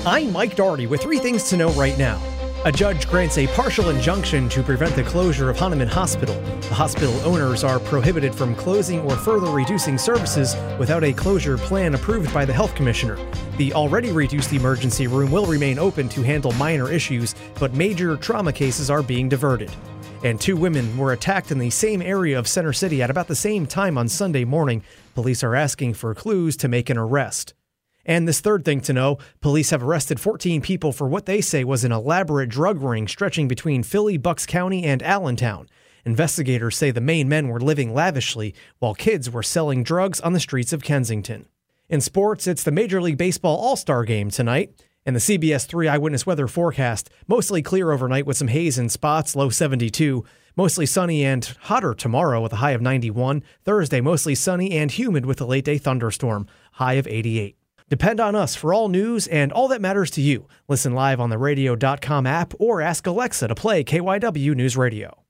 I'm Mike Doherty with 3 things to know right now. A judge grants a partial injunction to prevent the closure of Hahnemann Hospital. The hospital owners are prohibited from closing or further reducing services without a closure plan approved by the health commissioner. The already reduced emergency room will remain open to handle minor issues, but major trauma cases are being diverted. And 2 women were attacked in the same area of Center City at about the same time on Sunday morning. Police are asking for clues to make an arrest. And this 3rd thing to know, police have arrested 14 people for what they say was an elaborate drug ring stretching between Philly, Bucks County, and Allentown. Investigators say the main men were living lavishly while kids were selling drugs on the streets of Kensington. In sports, it's the Major League Baseball All-Star Game tonight. And the CBS 3 Eyewitness Weather forecast, mostly clear overnight with some haze in spots, low 72. Mostly sunny and hotter tomorrow with a high of 91. Thursday, mostly sunny and humid with a late-day thunderstorm, high of 88. Depend on us for all news and all that matters to you. Listen live on the radio.com app or ask Alexa to play KYW News Radio.